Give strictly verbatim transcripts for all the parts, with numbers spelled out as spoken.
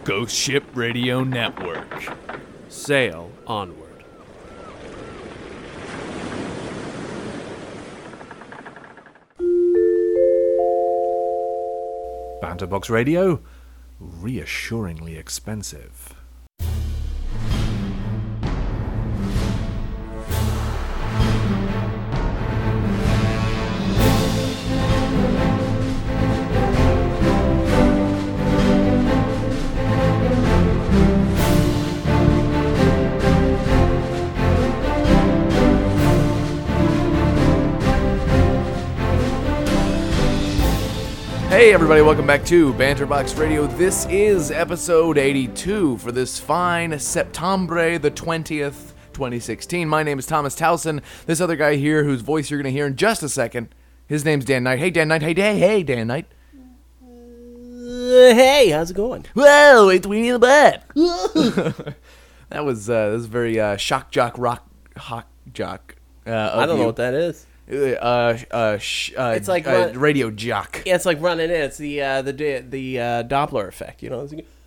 Ghost Ship Radio Network. Sail onward. Banterbox Radio, reassuringly expensive. Hey everybody, welcome back to Banterbox Radio. This is episode eighty-two for this fine September the twentieth, twenty sixteen. My name is Thomas Towson. This other guy here, whose voice you're going to hear in just a second, his name's Dan Knight. Hey Dan Knight, hey Dan, hey Dan Knight. Uh, hey, how's it going? Whoa, it's Weenie the Butt. That was, uh, that was very uh, shock jock rock hawk jock. Uh, I don't know what that is. Uh, uh, sh- uh, It's like uh, run- radio jock. Yeah, it's like running in. It's the uh, the the uh, Doppler effect, you know. It's like,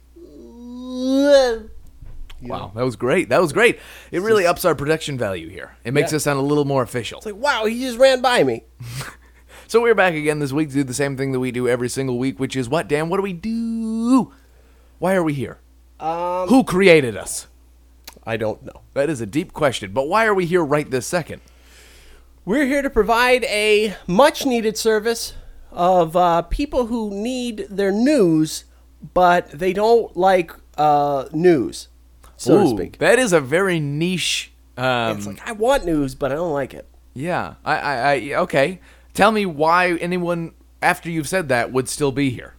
Wow, that was great. That was great. It really ups our production value here. It makes Yeah. us sound a little more official. It's like, wow, he just ran by me. So we're back again this week to do the same thing that we do every single week, which is what, Dan? What do we do? Why are we here? Um, Who created us? I don't know. That is a deep question, but why are we here right this second? We're here to provide a much-needed service of uh, people who need their news, but they don't like uh, news, so to Ooh, speak. that is a very niche. Um, It's like, I want news, but I don't like it. yeah, I, I, I, okay. Tell me why anyone after you've said that would still be here.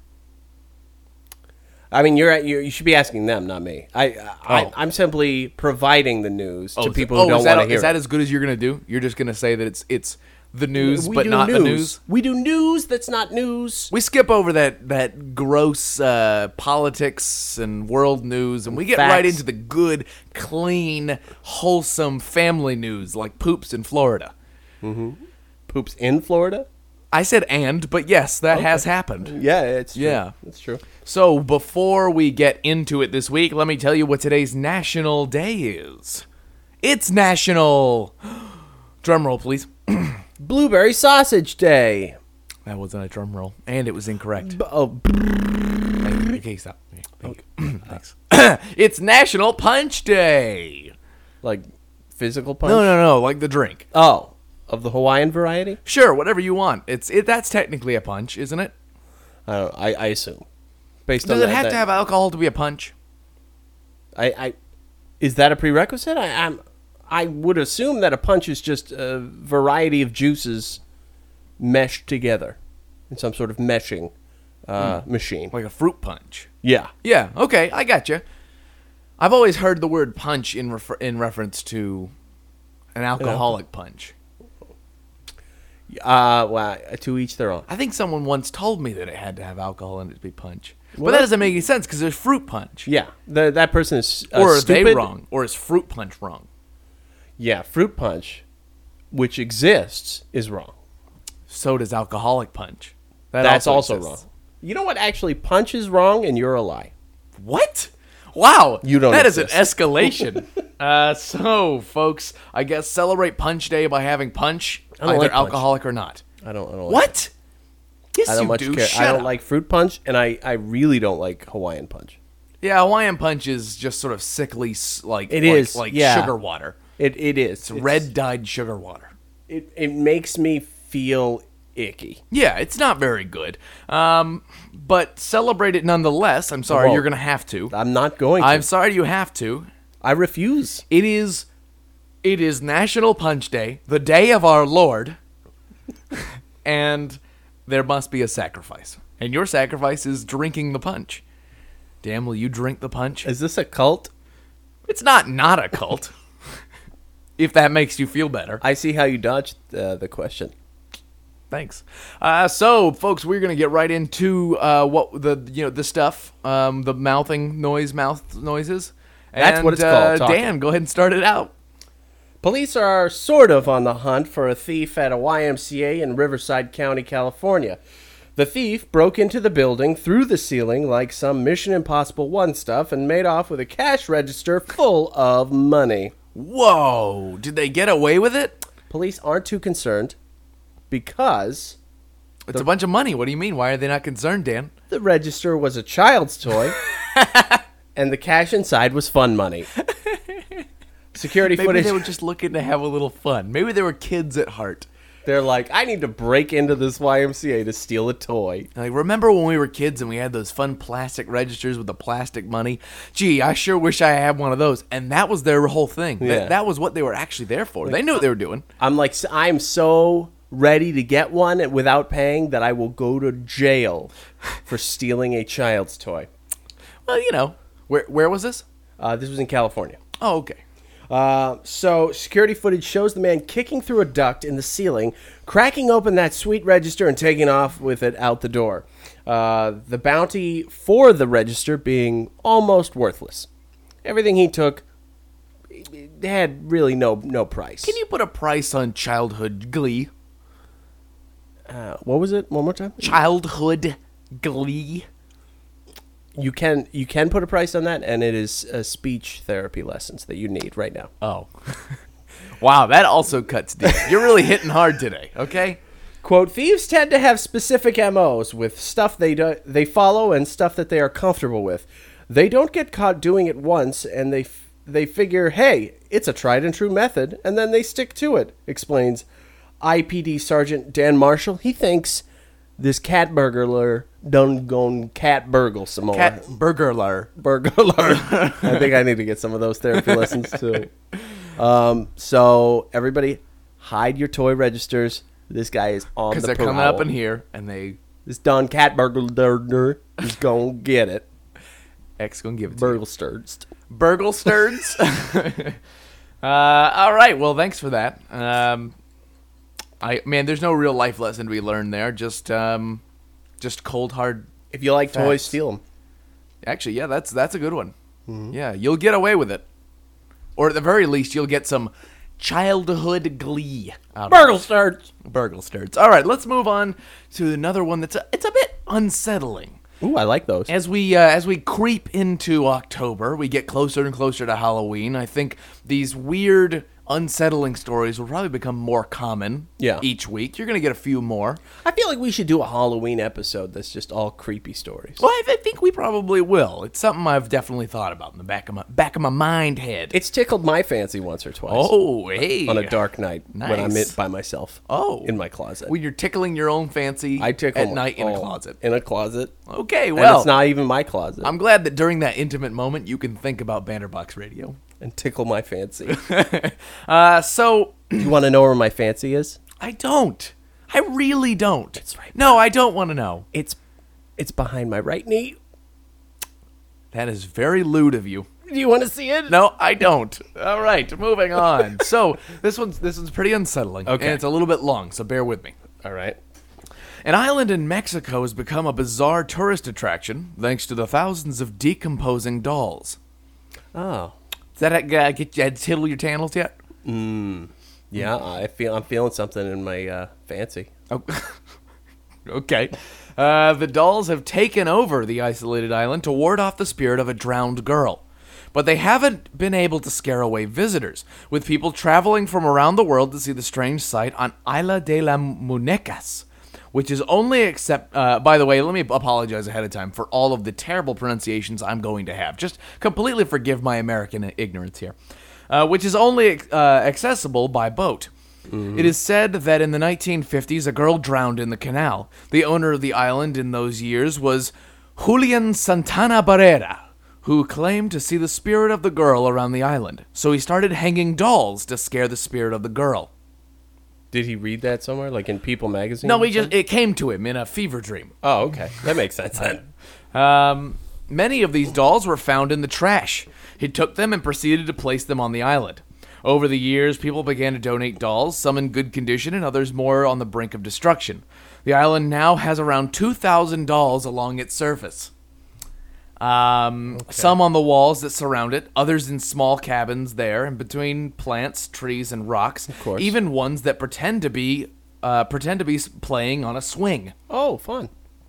I mean, you're, you're you should be asking them, not me. I, I Oh. I'm simply providing the news to is people that- who don't is that, want to hear Is that it. as good as you're gonna do? You're just gonna say that it's it's the news, We but do not the news. We do news that's not news. We skip over that that gross uh, politics and world news, and we get Facts. right into the good, clean, wholesome family news, like poops in Florida. Poops in Florida? I said and, but yes, that has happened. Yeah, it's true. Yeah. It's true. So before we get into it this week, let me tell you what today's national day is. It's National... Drum roll, please. Blueberry Sausage Day. That wasn't a drum roll, and it was incorrect. B- oh, Okay, stop. Okay, thank you. Thanks. It's National Punch Day. like physical punch? No, no, no, like the drink. Oh, of the Hawaiian variety? Sure, whatever you want. It's it. That's technically a punch, isn't it? I don't I, I assume. Based Does on it that, have that- to have alcohol to be a punch? I, I is that a prerequisite? I I'm, I would assume that a punch is just a variety of juices meshed together in some sort of meshing uh, machine. Like a fruit punch? Yeah. Yeah. Okay, I got you. I've always heard the word punch in refer- in reference to an alcoholic punch. Uh, well, to each their own. I think someone once told me that it had to have alcohol in it to be punch. Well, but that that- doesn't make any sense because there's fruit punch. Yeah, the, that person is uh, Or are stupid. they wrong? Or is fruit punch wrong? Yeah, fruit punch, which exists, is wrong. So does alcoholic punch. That That's also, exists. wrong. You know what? Actually, punch is wrong, and you're a lie. What? Wow. You don't That is exist. an escalation. uh, so, folks, I guess celebrate Punch Day by having punch, I don't either like punch. alcoholic or not. I don't. I don't like What? Yes, I don't you much do. care. Shut I don't up. like fruit punch, and I, I really don't like Hawaiian punch. Yeah, Hawaiian punch is just sort of sickly, s- like It like, is, like yeah. sugar water. It it is It's red dyed sugar water. It it makes me feel icky. Yeah, it's not very good. Um, but celebrate it nonetheless. I'm sorry, won't. you're gonna have to. I'm not going to. I'm sorry you have to. I refuse. It is, it is National Punch Day, the day of our Lord, and there must be a sacrifice. And your sacrifice is drinking the punch. Dan, will you drink the punch? Is this a cult? It's not not a cult. If that makes you feel better. I see how you dodged uh, the question. Thanks. Uh, so, folks, we're gonna get right into uh, what the you know the stuff, um, the mouthing noise, mouth noises. That's and, what it's uh, called, talking. Dan, go ahead and start it out. Police are sort of on the hunt for a thief at a Y M C A in Riverside County, California. The thief broke into the building through the ceiling like some Mission Impossible one stuff and made off with a cash register full of money. Whoa! Did they get away with it? Police aren't too concerned because It's a bunch of money. What do you mean? Why are they not concerned, Dan? the register was a child's toy and the cash inside was fun money. Security Maybe footage. they were just looking to have a little fun. Maybe they were kids at heart. They're like, I need to break into this Y M C A to steal a toy. Like, remember when we were kids and we had those fun plastic registers with the plastic money? Gee, I sure wish I had one of those. And that was their whole thing. Yeah. That, that was what they were actually there for. They knew what they were doing. I'm like, I'm so ready to get one without paying that I will go to jail for stealing a child's toy. Well, you know. Where where was this? Uh, this was in California. Oh, okay. Uh, so security footage shows the man kicking through a duct in the ceiling, cracking open that sweet register and taking off with it out the door. Uh, the bounty for the register being almost worthless. Everything he took had really no no price. Can you put a price on childhood glee? Uh, what was it? One more time. Childhood glee. You can you can put a price on that, and it is uh, speech therapy lessons that you need right now. Oh. Wow, that also cuts deep. You're really hitting hard today, okay? Quote, thieves tend to have specific M Os with stuff they do, they follow and stuff that they are comfortable with. They don't get caught doing it once, and they f- they figure, hey, it's a tried and true method, and then they stick to it, explains I P D Sergeant Dan Marshall. He thinks this cat burglar done gone cat burgle some more. Cat burglar. Burglar. I think I need to get some of those therapy lessons too. Um, so everybody, hide your toy registers. This guy is on the Because they're prowl. coming up in here, and they... This Don Cat Burglar is gonna get it. X gonna give it to you. Burgle sturds. Burgle sturds. uh, all right. Well, thanks for that. Um, I man, there's no real life lesson to be learned there. Just, um, just cold hard. If you like toys, Facts. steal them. Actually, yeah, that's that's a good one. Yeah, you'll get away with it, or at the very least, you'll get some childhood glee out of Burgle it. sturds. Burgle sturds. All right, let's move on to another one that's a, it's a bit unsettling. Ooh, I like those. As we uh, as we creep into October, we get closer and closer to Halloween. I think these weird, unsettling stories will probably become more common Yeah. each week. You're going to get a few more. I feel like we should do a Halloween episode that's just all creepy stories. Well, I, I think we probably will. It's something I've definitely thought about in the back of my back of my mind head. It's tickled my fancy once or twice. Oh, hey. On a dark night when I'm in, Nice. by myself. Oh. In my closet. When you're tickling your own fancy I tickle at night in a oh, closet. In a closet. Okay, And well, it's not even my closet. I'm glad that during that intimate moment you can think about Banterbox Radio. and tickle my fancy. Uh, so You want to know where my fancy is? I don't. I really don't. It's right No, I don't want to know. It's it's behind my right knee. That is very lewd of you. Do you want to see it? No, I don't. All right, moving on. So this one's this one's pretty unsettling. Okay. And it's a little bit long, so bear with me. All right. An island in Mexico has become a bizarre tourist attraction thanks to the thousands of decomposing dolls. Oh. Does that uh, get you tickle your tannels yet? Yeah, I feel I'm feeling something in my uh, fancy. Oh. Okay. Uh, the dolls have taken over the isolated island to ward off the spirit of a drowned girl. But they haven't been able to scare away visitors, with people traveling from around the world to see the strange sight on Isla de las Muñecas, which is only accept. Uh, by the way, let me apologize ahead of time for all of the terrible pronunciations I'm going to have. Just completely forgive my American ignorance here. Uh, which is only uh, accessible by boat. It is said that in the nineteen fifties, a girl drowned in the canal. The owner of the island in those years was Julian Santana Barrera, who claimed to see the spirit of the girl around the island. So he started hanging dolls to scare the spirit of the girl. Did he read that somewhere, like in People magazine? No, or he just something? it came to him in a fever dream. Oh, okay. That makes sense then. Um, many of these dolls were found in the trash. He took them and proceeded to place them on the island. Over the years, people began to donate dolls, some in good condition and others more on the brink of destruction. The island now has around two thousand dolls along its surface. Um, Some on the walls that surround it, others in small cabins there, and between plants, trees, and rocks. Of course. Even ones that pretend to be uh, pretend to be s- playing on a swing. Oh, fun.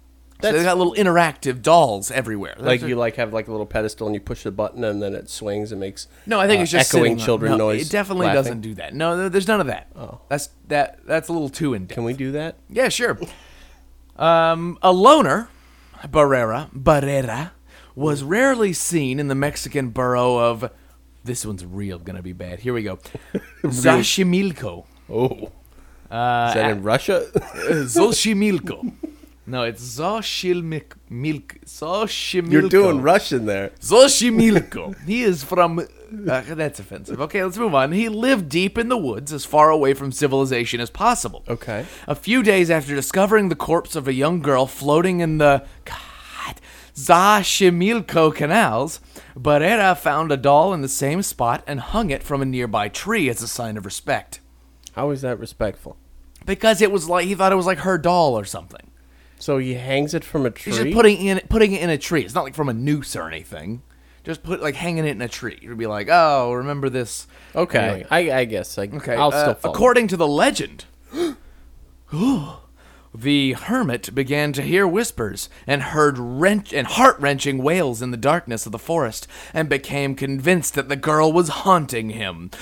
So they got little interactive dolls everywhere. Like Those are- you like have like a little pedestal and you push the button and then it swings and makes No, I think uh, it's just echoing sitting on- children no, noise. It definitely laughing. doesn't do that. No, there's none of that. Oh, that's that. That's a little too in depth. Can we do that? Yeah, sure. Um, a loner, Barrera, Barrera, was rarely seen in the Mexican borough of. This one's real gonna be bad. Here we go. Xochimilco. Oh, Uh, is that in Russia? Xochimilco. No, it's Xochimilco. Xochimilco. You're doing Russian there. Xochimilco. He is from. Uh, that's offensive. Okay, let's move on. He lived deep in the woods, as far away from civilization as possible. Okay. A few days after discovering the corpse of a young girl floating in the God, Xochimilco canals, Barrera found a doll in the same spot and hung it from a nearby tree as a sign of respect. How is that respectful? Because it was like he thought it was like her doll or something. So he hangs it from a tree. He's just putting in putting it in a tree. It's not like from a noose or anything. Just put like hanging it in a tree. It'd be like, oh, remember this? Okay, Anyway. I, I guess. I, Okay. I'll uh, still follow. according to the legend, the hermit began to hear whispers and heard wrench and heart-wrenching wails in the darkness of the forest, and became convinced that the girl was haunting him.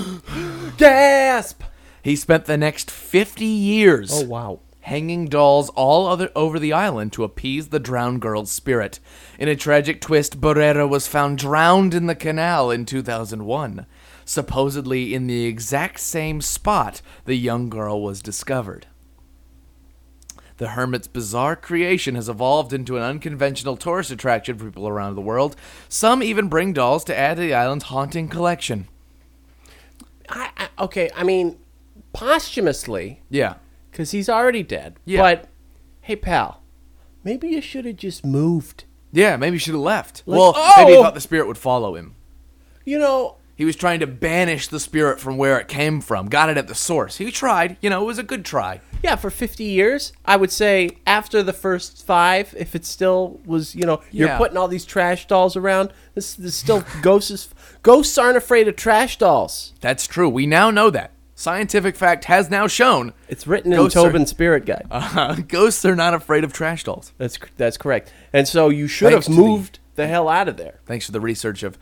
Gasp! He spent the next fifty years. Oh wow. Hanging dolls all other over the island to appease the drowned girl's spirit. In a tragic twist, Barrera was found drowned in the canal in two thousand one, supposedly in the exact same spot the young girl was discovered. The hermit's bizarre creation has evolved into an unconventional tourist attraction for people around the world. Some even bring dolls to add to the island's haunting collection. I, I, okay, I mean, posthumously, Yeah. because he's already dead. Yeah. But, hey, pal, maybe you should have just moved. Yeah, maybe he should have left. Like, well, oh! maybe he thought the spirit would follow him. You know, He was trying to banish the spirit from where it came from. Got it at the source. He tried. You know, it was a good try. yeah, for fifty years, I would say after the first five, if it still was, you know, you're Yeah. putting all these trash dolls around, this, this still ghosts. Ghosts aren't afraid of trash dolls. That's true. We now know that. Scientific fact has now shown It's written in Ghosts are- Tobin's Spirit Guide. uh, ghosts are not afraid of trash dolls. That's that's correct. And so you should Thanks have to the- moved the hell out of there. Thanks to the research of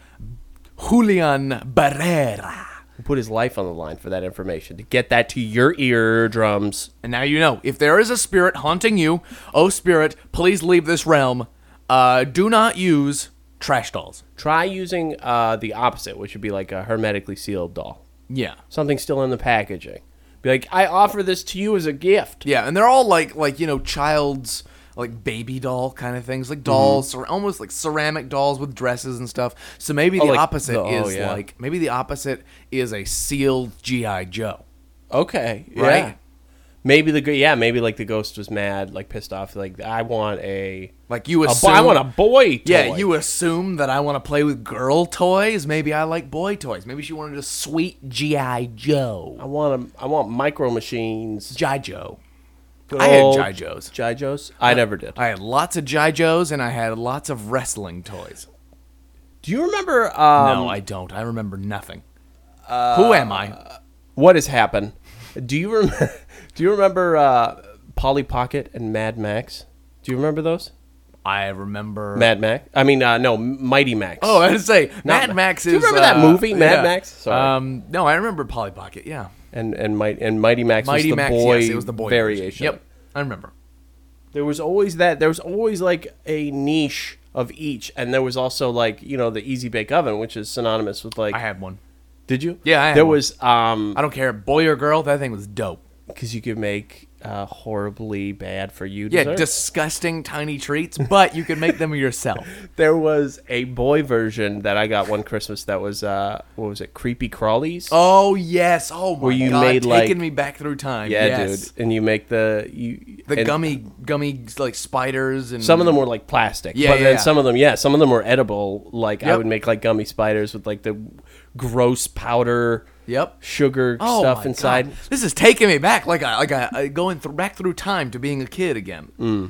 Julian Barrera. Who put his life on the line for that information to get that to your eardrums. And now you know, if there is a spirit haunting you, oh spirit, please leave this realm. Uh, do not use trash dolls. Try using uh, the opposite, which would be like a hermetically sealed doll. Yeah. Something still in the packaging. Be like, I offer this to you as a gift. Yeah, and they're all like, like you know, child's, like baby doll kind of things. Like dolls, cer- almost like ceramic dolls with dresses and stuff. So maybe Oh, the like opposite the- oh, is yeah. like, maybe the opposite is a sealed G I. Joe. Okay. Right? Yeah. Maybe the go- yeah, maybe like the ghost was mad, like pissed off, like I want a, Like you a bo- assume. I want a boy toy. Yeah, you assume that I want to play with girl toys. Maybe I like boy toys. Maybe she wanted a sweet G I. I Joe. want a, I want micro machines. G I. Joe. Good I had old G I. Joes. G I. Joes. I never did. I had lots of G I. Joes and I had lots of wrestling toys. Do you remember? Um, no, I don't. I remember nothing. Who am I? What has happened? Do you remember? Do you remember uh, Polly Pocket and Mad Max? Do you remember those? I remember. Mad Max. I mean, uh, no, Mighty Max. Oh, I was say Not- Mad Max Do is. you remember that uh, movie, Mad yeah. Max? Sorry. Um, no, I remember Polly Pocket. Yeah, and and Mighty and Mighty Max Mighty was the Max. boy Yes, it was the boy variation. version. Yep, I remember. There was always that. There was always like a niche of each, and there was also like you know the Easy Bake Oven, which is synonymous with like. I had one. Did you? Yeah, I had there one. was um I don't care, boy or girl. That thing was dope. because you could make uh, horribly bad for you. Yeah, dessert. disgusting tiny treats, but you could make them yourself. There was a boy version that I got one Christmas that was uh what was it? Creepy Crawlies. Oh yes. Oh my Where you god. made, Taking like- me back through time. yeah, yes. dude. And you make the you The and gummy, gummy like spiders and Some of them were like plastic. Yeah, but yeah, then yeah. some of them, yeah, some of them were edible. Like I Yep. would make like gummy spiders with like the gross powder, Yep. sugar Oh stuff my inside. God. This is taking me back, like I, like I, I going th- back through time to being a kid again. Mm.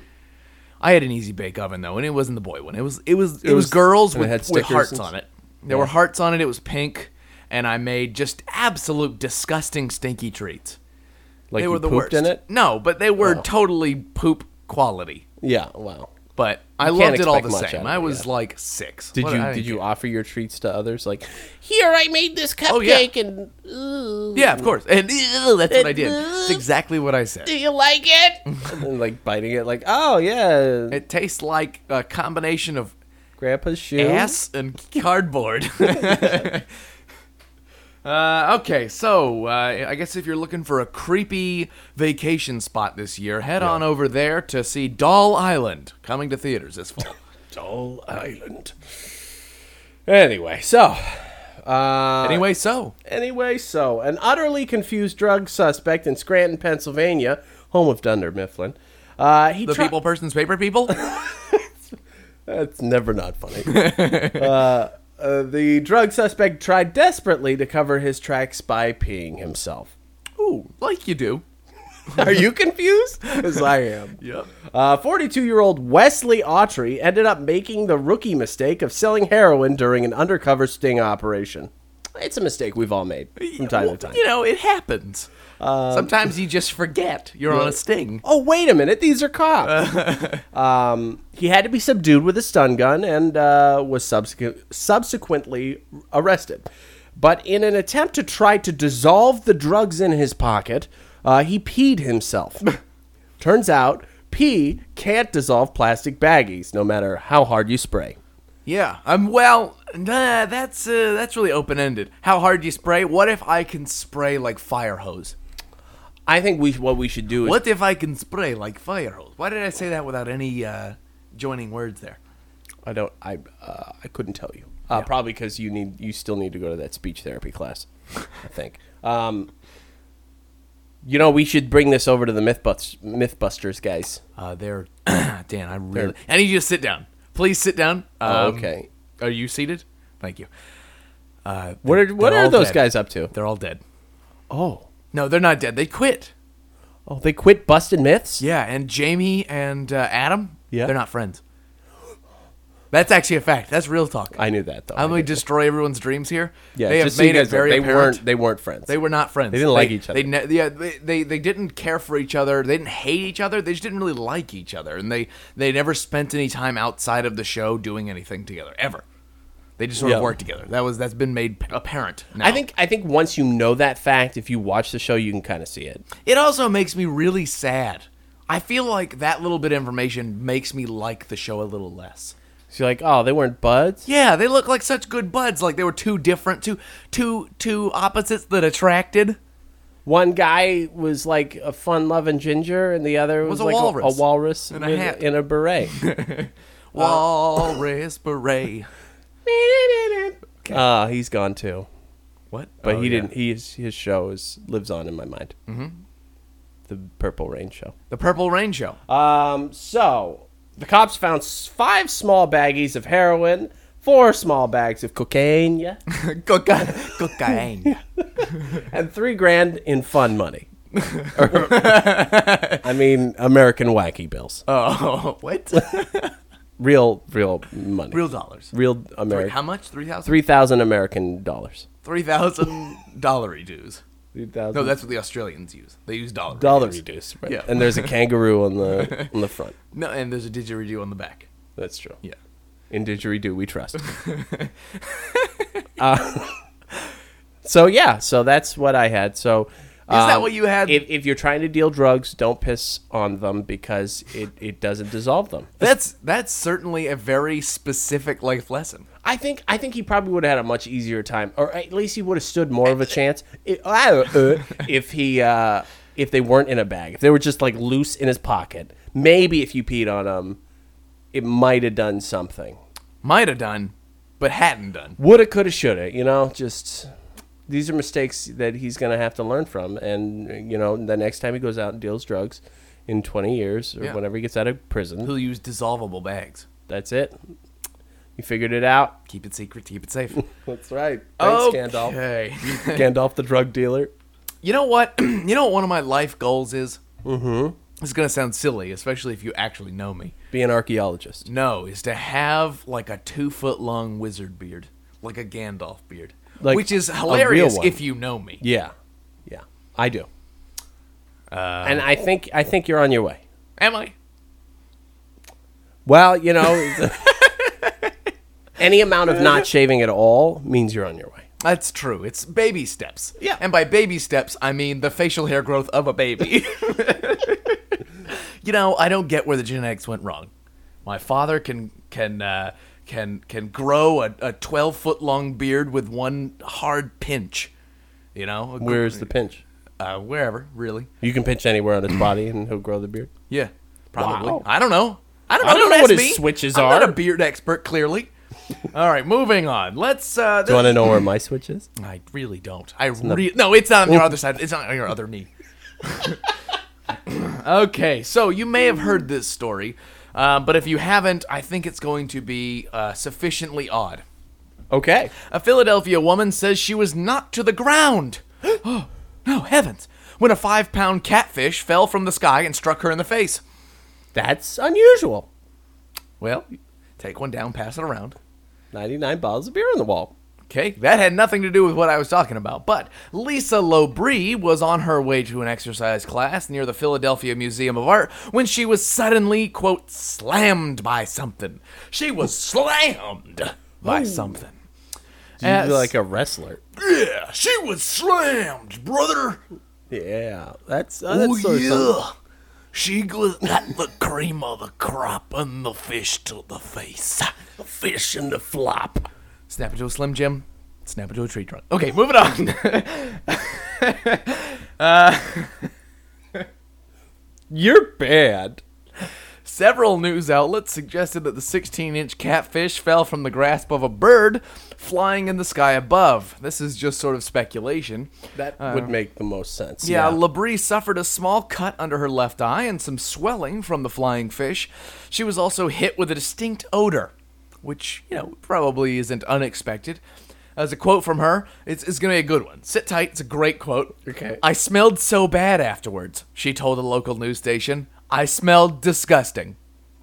I had an Easy Bake Oven though, and it wasn't the boy one. It was it was it, It was, was- girls and it with, had with stickers hearts and on s- it. There were hearts on it. It was pink, and I made just absolute disgusting, stinky treats. Like they you were the pooped worst. in it. No, but they were Oh. totally poop quality. Yeah, well. But I You can't loved it all expect the much same. out of I it, was yeah. like six. Did What- you I did didn't you care. offer your treats to others? Like, here, I made this cupcake, Oh, yeah. and ooh, Yeah, of course. And ew, that's what I did. It's exactly what I said. do you like it? And then, like biting it, like, oh yeah, It tastes like a combination of Grandpa's shoe. ass and cardboard. uh, okay, so uh, I guess if you're looking for a creepy vacation spot this year, head on over there to see Doll Island, coming to theaters this fall. Doll Island. Anyway, so. Uh, Anyway, so Anyway, so an utterly confused drug suspect in Scranton, Pennsylvania, home of Dunder Mifflin. Uh, he the tri- people, persons, paper people. That's never not funny. uh, uh, the drug suspect tried desperately to cover his tracks by peeing himself. Ooh, like you do. Are you confused? Because I am. Yep. Uh, forty-two-year-old Wesley Autry ended up making the rookie mistake of selling heroin during an undercover sting operation. It's a mistake we've all made from time Well, to time. You know, it happens. Sometimes you just forget you're on a sting. Oh, wait a minute. These are cops. um, he had to be subdued with a stun gun and uh, was subsequ- subsequently arrested. But in an attempt to try to dissolve the drugs in his pocket, uh, he peed himself. Turns out, pee can't dissolve plastic baggies, no matter how hard you spray. Yeah. Um. Well, nah, that's uh, that's really open ended. How hard do you spray? What if I can spray like fire hose? I think we what we should do is... What if I can spray like fire hose? Why did I say that without any uh, joining words there? I don't... I uh, I couldn't tell you. Uh, Yeah. Probably because you need you still need to go to that speech therapy class, I think. Um, you know, we should bring this over to the Mythbusters, Mythbusters guys. Uh, they're Dan. I really. I need you to sit down. Please sit down. Oh, Um, okay. Are you seated? Thank you. Uh, What are they're- what they're are all those dead. guys up to? They're all dead. Oh, No, they're not dead. They quit. oh, they quit busting myths. Yeah, and Jamie and uh, Adam. Yeah. They're not friends. That's actually a fact. That's real talk. I knew that though. I'm going to destroy everyone's dreams here. yeah, they have just so you made it guys know, very they apparent. weren't they weren't friends. They were not friends. They didn't like each other. They, ne- yeah, they, they they didn't care for each other. They didn't hate each other. They just didn't really like each other, and they they never spent any time outside of the show doing anything together ever. They just sort Yeah. of worked together. That was that's been made p- apparent. Now. I think I think once you know that fact, if you watch the show, you can kind of see it. it also makes me really sad. I feel like that little bit of information makes me like the show a little less. So you're like, oh, they weren't buds. Yeah, they look like such good buds. Like they were two different, two two two opposites that attracted. One guy was like a fun-loving ginger, and the other was, Was a like walrus. a, walrus In a with- hat. in a beret. Walrus beret. Ah, he's gone too. What? But Oh, he yeah. didn't. He's his show is lives on in my mind. Mm-hmm. The Purple Rain show. The Purple Rain Show. Um. So the cops found s- five small baggies of heroin, four small bags of cocaine, yeah, Cocaine. Cocaine. and three grand in fun money. I mean, American wacky bills. Oh, what? Real, real money. Real dollars. real Three, American. how much? Three thousand. Three thousand American dollars. Three thousand dollary dues. Three thousand. No, that's what the Australians use. They use dollar. dollar dues. reduce. Right. Yeah. And there's a kangaroo on the on the front. No, and there's a didgeridoo on the back. That's true. Yeah. In didgeridoo, we trust. uh, so yeah, so that's what I had. So Is that what you had? If, if you're trying to deal drugs, don't piss on them because it, it doesn't dissolve them. That's that's certainly a very specific life lesson. I think I think he probably would have had a much easier time, or at least he would have stood more of a chance if, uh, if he uh, if they weren't in a bag. If they were just like loose in his pocket, maybe if you peed on them, it might have done something. Might have done, but hadn't done. Woulda, coulda, shoulda. You know, just these are mistakes that he's gonna have to learn from, and you know, the next time he goes out and deals drugs in twenty years or Yeah. whenever he gets out of prison, He'll use dissolvable bags. that's it. You figured it out. Keep it secret. Keep it safe. That's right. Thanks, Gandalf. Okay. Gandalf, the drug dealer. You know what? You know what one of my life goals is? Mm-hmm. It's going to sound silly, especially if you actually know me. Be an archaeologist. No, is to have like a two-foot-long wizard beard. Like a Gandalf beard. Like which is a real hilarious one. if you know me. Yeah, yeah, I do. Uh, And I think I think you're on your way. Am I? Well, you know, any amount of not shaving at all means you're on your way. That's true. It's baby steps. Yeah. And by baby steps, I mean the facial hair growth of a baby. You know, I don't get where the genetics went wrong. My father can can uh, can can grow a, a twelve foot long beard with one hard pinch. You know, Where's the pinch? uh, wherever really. You can pinch anywhere on his body and he'll grow the beard. Yeah, probably. Wow. I don't know. I don't know. I don't know ask what his me. switches I'm are. not a beard expert, clearly. All right, moving on. Let's. Uh, Do you want to know where my switch is? I really don't. I re- no, it's not on your other side. It's not on your other knee. Okay, so you may have heard this story, uh, but if you haven't, I think it's going to be uh, sufficiently odd. Okay. A Philadelphia woman says she was knocked to the ground. Oh, no, heavens. When a five-pound catfish fell from the sky and struck her in the face. That's unusual. Well, take one down, pass it around. ninety-nine bottles of beer on the wall. Okay, that had nothing to do with what I was talking about, but Lisa Lobrie was on her way to an exercise class near the Philadelphia Museum of Art when she was suddenly, quote, slammed by something. She was slammed by something. You As- like a wrestler. Yeah, she was slammed, brother. Yeah, that's, uh, that's Oh, sort of yeah. something. She got the cream of the crop and the fish to the face. The fish and the flop. Snap into a Slim Jim. Snap into a tree trunk. Okay, moving on. uh, You're bad. Several news outlets suggested that the sixteen-inch catfish fell from the grasp of a bird flying in the sky above. This is just sort of speculation. That would make the most sense. Yeah, Labrie suffered a small cut under her left eye and some swelling from the flying fish. She was also hit with a distinct odor, which, you know, probably isn't unexpected. As a quote from her, it's, it's going to be a good one. Sit tight, it's a great quote. Okay. I smelled so bad afterwards, she told a local news station. I smelled disgusting.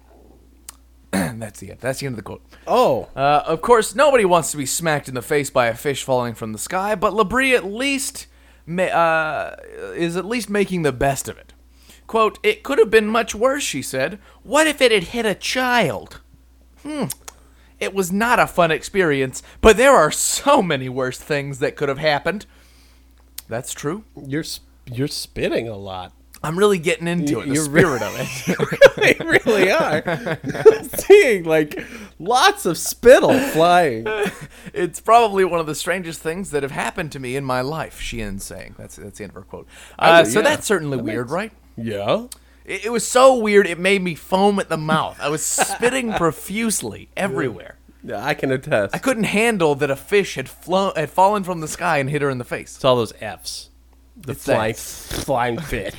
That's the end. That's the end of the quote. Oh. Uh, of course, nobody wants to be smacked in the face by a fish falling from the sky, but Labrie at least ma- uh, is at least making the best of it. Quote, it could have been much worse, she said. What if it had hit a child? Hmm. It was not a fun experience, but there are so many worse things that could have happened. That's true. You're sp- you're spitting a lot. I'm really getting into You- it, the you're spirit of it. They really are. Seeing like lots of spittle flying. It's probably one of the strangest things that have happened to me in my life, she ends saying. That's, that's the end of her quote. Uh, Oh, so yeah. that's certainly That weird, makes- right? Yeah. It, it was so weird, it made me foam at the mouth. I was spitting profusely everywhere. Yeah, I can attest. I couldn't handle that a fish had flown, had fallen from the sky and hit her in the face. It's all those F's. The It's flying, Fs. flying fish.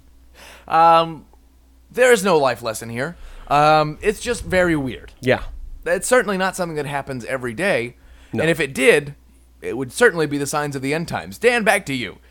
Um, there is no life lesson here. Um, it's just very weird. Yeah. It's certainly not something that happens every day. No. And if it did, it would certainly be the signs of the end times. Dan, back to you.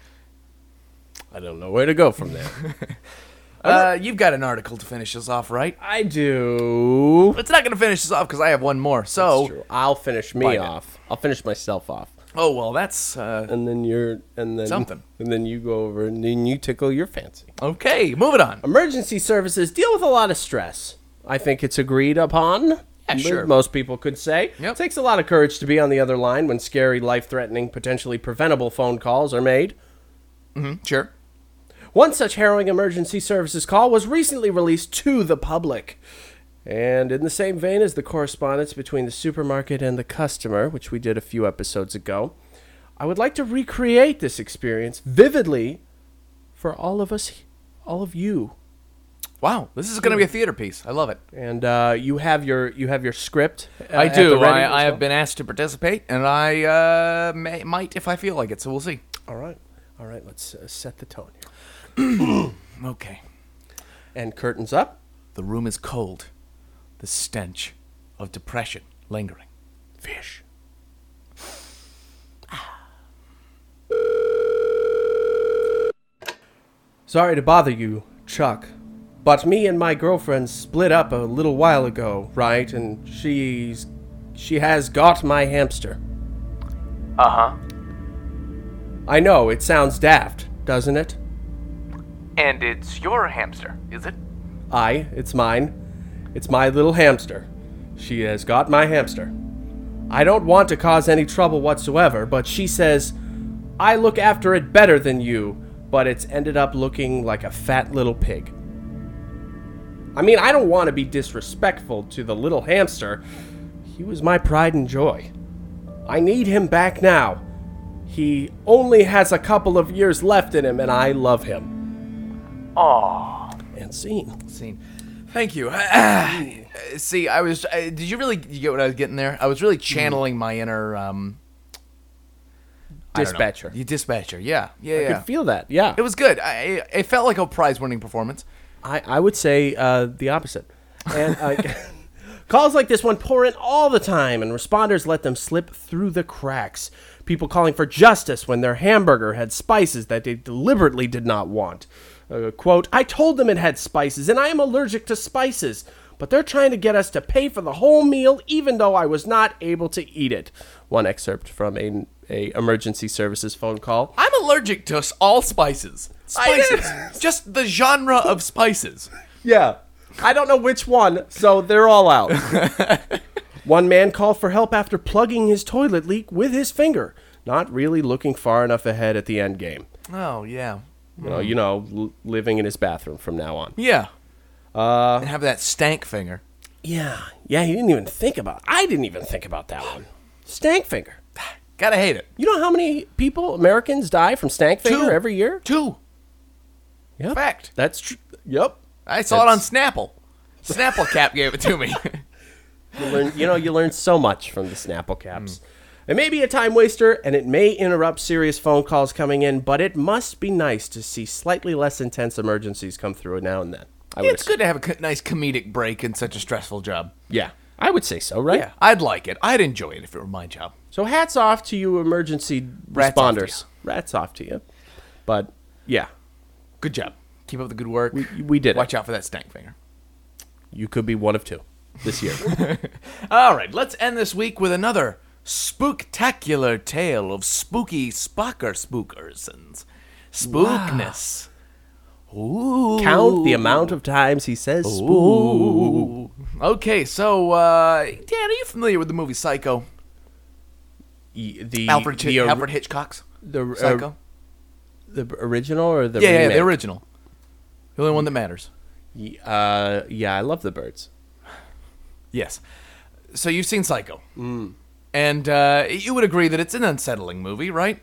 I don't know where to go from there. Uh, you've got an article to finish us off, right? I do. It's not going to finish us off because I have one more. That's So, true. I'll finish me Bite it. off. I'll finish myself off. oh well, that's uh, And then you're and then Something. And then you go over and then you tickle your fancy. okay. Moving on. Emergency services deal with a lot of stress. I think it's agreed upon. Yeah, sure. Most people could say. Yep. It takes a lot of courage to be on the other line when scary, life-threatening, potentially preventable phone calls are made. Mm-hmm. Sure. One such harrowing emergency services call was recently released to the public. And in the same vein as the correspondence between the supermarket and the customer, which we did a few episodes ago, I would like to recreate this experience vividly for all of us, all of you. Wow, this is going to be a theater piece. I love it. And uh, you have your you have your script. Uh, I at do. the ready I, as I have well? been asked to participate, and I uh, may, might if I feel like it. So we'll see. All right, all right. Let's uh, set the tone here. Okay. And curtains up. The room is cold. The stench of depression lingering. Fish. Sorry to bother you, Chuck, but me and my girlfriend split up a little while ago, right? And she's she has got my hamster. Uh-huh. I know, it sounds daft, doesn't it? And it's your hamster, is it? Aye, it's mine. It's my little hamster. She has got my hamster. I don't want to cause any trouble whatsoever, but she says, I look after it better than you, but it's ended up looking like a fat little pig. I mean, I don't want to be disrespectful to the little hamster. He was my pride and joy. I need him back now. He only has a couple of years left in him, and I love him. Aw. And scene. Scene. Thank you. See, I was. Uh, did you really you get what I was getting there? I was really channeling my inner um, I don't know. Dispatcher. You dispatcher. Yeah, yeah, I yeah. could feel that, yeah. It was good. I, it felt like a prize-winning performance. I, I would say uh, the opposite. And uh, calls like this one pour in all the time, and responders let them slip through the cracks. People calling for justice when their hamburger had spices that they deliberately did not want. Uh, quote, I told them it had spices, and I am allergic to spices, but they're trying to get us to pay for the whole meal even though I was not able to eat it. One excerpt from a, a emergency services phone call. I'm allergic to s- all spices. Spices. Just the genre of spices. Yeah. I don't know which one, so they're all out. One man called for help after plugging his toilet leak with his finger, not really looking far enough ahead at the end game. Oh, yeah. You know, you know, l- living in his bathroom from now on. Yeah. Uh, And have that stank finger. yeah. Yeah, he didn't even think about I didn't even think about that one. Stank finger. Gotta hate it. You know how many people, Americans, die from stank finger Two. every year? Two. Yep. Fact. That's true. Yep. I saw it on That's- Snapple. Snapple Cap gave it to me. You learn, you know, you learn so much from the Snapple caps. It may be a time waster, and it may interrupt serious phone calls coming in, but it must be nice to see slightly less intense emergencies come through now and then. I would It's good to have a co- nice comedic break in such a stressful job. Yeah, I would say so, right? Yeah, I'd like it. I'd enjoy it if it were my job. So hats off to you emergency Rats off to responders. Rats off to you. But, yeah, Good job. Keep up the good work. we, we did Watch it. out for that stank finger. You could be one of two this year. All right, let's end this week with another spooktacular tale of spooky spocker spookersons. Spookness. Ooh. Count the amount of times he says spook. Ooh. Okay, so, uh, Dan, are you familiar with the movie Psycho? Y- The, Alfred, the, Hitch- or- Alfred Hitchcock's the, uh, Psycho? the original or the yeah, yeah, remake? the original. The only one that matters. Y- Uh, yeah, I love the birds. Yes. So you've seen Psycho. Mm. And uh, you would agree that it's an unsettling movie, right?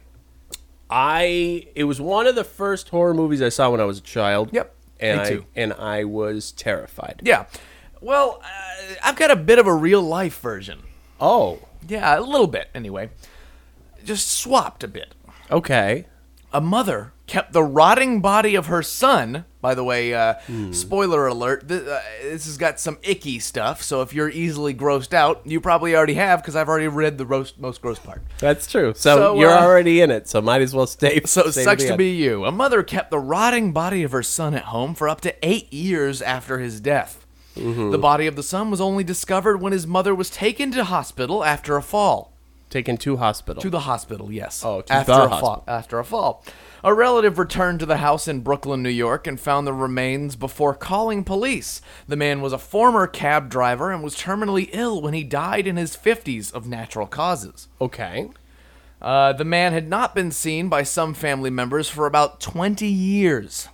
I it was one of the first horror movies I saw when I was a child. Yep, and me I too. and I was terrified. Yeah. Well, uh, I've got a bit of a real-life version. Oh, Yeah, a little bit, anyway. Just swapped a bit. okay. A mother kept the rotting body of her son. By the way, uh, spoiler alert, th- uh, this has got some icky stuff, so if you're easily grossed out, you probably already have, because I've already read the roast, most gross part. That's true. So, So, you're uh, already in it, so might as well stay. So it stay sucks the to end. be you. A mother kept the rotting body of her son at home for up to eight years after his death. Mm-hmm. The body of the son was only discovered when his mother was taken to hospital after a fall. taken to hospital. To the hospital, yes. Oh, to after the a hospital. fall. After a fall. A relative returned to the house in Brooklyn, New York, and found the remains before calling police. The man was a former cab driver and was terminally ill when he died in his fifties of natural causes. okay. Uh, the man had not been seen by some family members for about twenty years.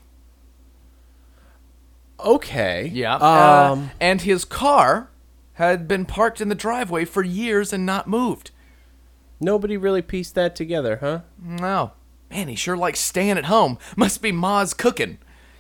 Okay. Yeah. Um. uh, and his car had been parked in the driveway for years and not moved. Nobody really pieced that together, huh? No. Man, he sure likes staying at home. Must be Ma's cooking.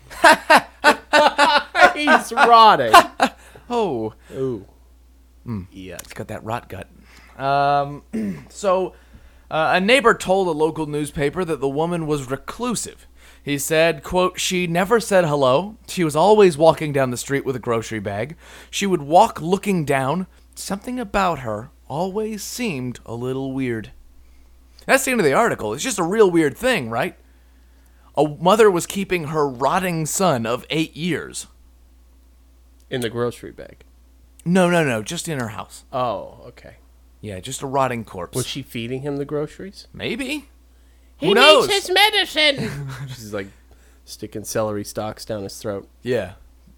He's rotting. Oh. Ooh. Yeah, it's got that rot gut. Um, so, uh, a neighbor told a local newspaper that the woman was reclusive. He said, quote, she never said hello. She was always walking down the street with a grocery bag. She would walk looking down. Something about her always seemed a little weird. That's the end of the article. It's just a real weird thing, right? A mother was keeping her rotting son of eight years. In the grocery bag. No, no, no, just in her house. Oh, okay. Yeah, just a rotting corpse. Was she feeding him the groceries? Maybe. Who knows? medicine. She's like sticking celery stalks down his throat. Yeah.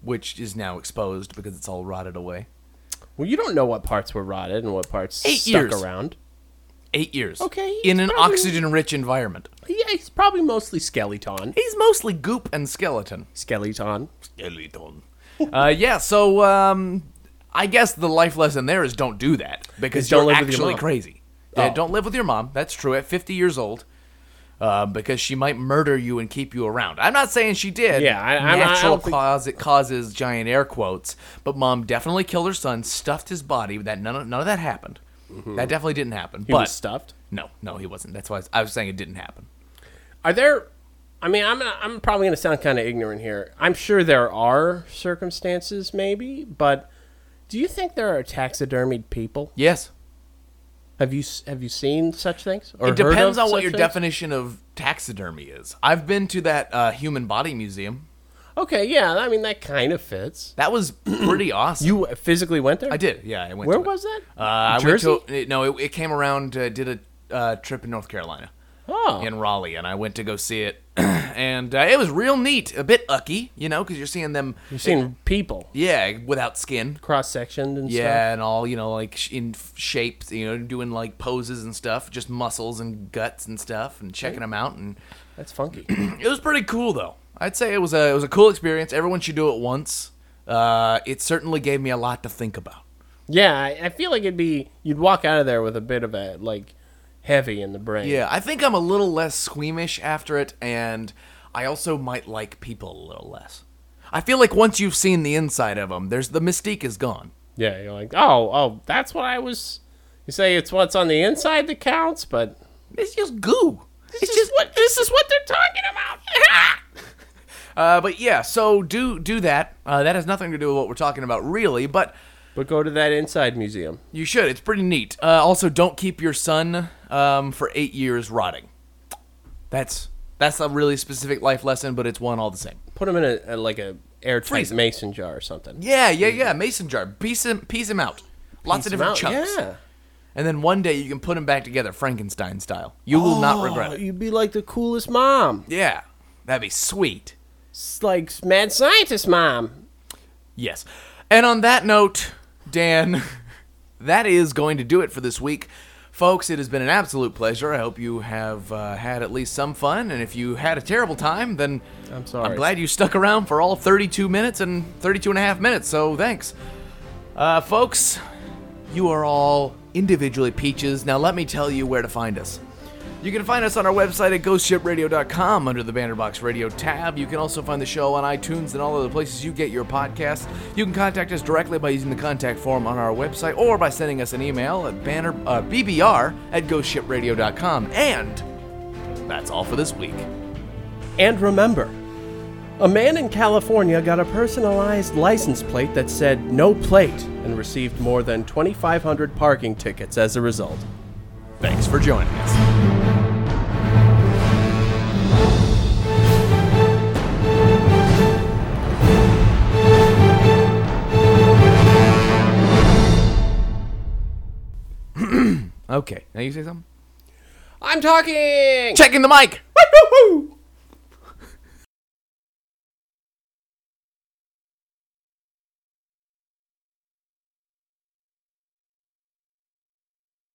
which is now exposed because it's all rotted away. Well, you don't know what parts were rotted and what parts Eight stuck years. around. Eight years. Okay, In he's an probably- oxygen-rich environment. Yeah, he's probably mostly skeleton. He's mostly goop and skeleton. Skeleton. Skeleton. uh, yeah, so um, I guess the life lesson there is don't do that because Is don't you're live with your actually mom. crazy. Yeah, Oh. don't live with your mom. That's true. At fifty years old, uh, because she might murder you and keep you around. I'm not saying she did. Yeah, I- I'm not- I natural don't think- cause it causes giant air quotes. But mom definitely killed her son, stuffed his body. That none of, none of that happened. That definitely didn't happen. He but was stuffed. no, no, he wasn't. That's why I was, I was saying it didn't happen. Are there? I mean, I'm I'm probably going to sound kind of ignorant here. I'm sure there are circumstances, maybe, but do you think there are taxidermied people? Yes. Have you s- have you seen such things? Or It heard depends of on what such your things? definition of taxidermy is. I've been to that uh, human body museum. Okay, yeah, I mean that kind of fits. That was pretty awesome. You physically went there? I did, yeah. I went. Where to it. was that? Uh, I Jersey? went to. No, it, it came around. Uh, did a uh, trip in North Carolina, Oh, in Raleigh, and I went to go see it, and uh, it was real neat. A bit ucky, you know, because you're seeing them. you've seen people Yeah, without skin. cross sectioned and Yeah, stuff. and all, you know, like sh- in f- shapes, you know, doing like poses and stuff, just muscles and guts and stuff, and checking them out, and That's funky. it was pretty cool though. I'd say it was a it was a cool experience. Everyone should do it once. Uh, it certainly gave me a lot to think about. Yeah, I, I feel like it'd be you'd walk out of there with a bit of a like heavy in the brain. Yeah, I think I'm a little less squeamish after it, and I also might like people a little less. I feel like once you've seen the inside of them, there's the mystique is gone. Yeah, you're like, oh, oh, that's what I was. You say it's what's on the inside that counts, but It's just goo. it's just what this is what they're talking about. Uh, but yeah, so do do that. Uh, that has nothing to do with what we're talking about, really, but But go to that inside museum. you should. It's pretty neat. Uh, also, don't keep your son um, for eight years rotting. That's that's a really specific life lesson, but it's one all the same. Put them in a, a like a airtight Freeze 'em. mason jar or something. Yeah, yeah, yeah. Mason jar. Piece him, piece him out. Lots Piece of 'em different out, chunks. Yeah. And then one day you can put them back together, Frankenstein style. You will not regret Oh, it. you'd be like the coolest mom. Yeah, that'd be sweet. It's like mad scientist mom. Yes. And on that note, Dan, that is going to do it for this week. Folks, it has been an absolute pleasure. I hope you have uh, had at least some fun. And if you had a terrible time, then I'm sorry. I'm glad you stuck around for all thirty-two minutes and thirty-two and a half minutes. So thanks. Uh, folks, you are all individually peaches. Now let me tell you where to find us. You can find us on our website at ghost ship radio dot com under the Banderbox Radio tab. You can also find the show on iTunes and all other places you get your podcasts. You can contact us directly by using the contact form on our website or by sending us an email at banner, uh, b b r at ghost ship radio dot com. And that's all for this week. And remember, a man in California got a personalized license plate that said no plate and received more than twenty-five hundred parking tickets as a result. Thanks for joining us. Okay, now you say something? I'm talking! Checking the mic! Woo-hoo-hoo!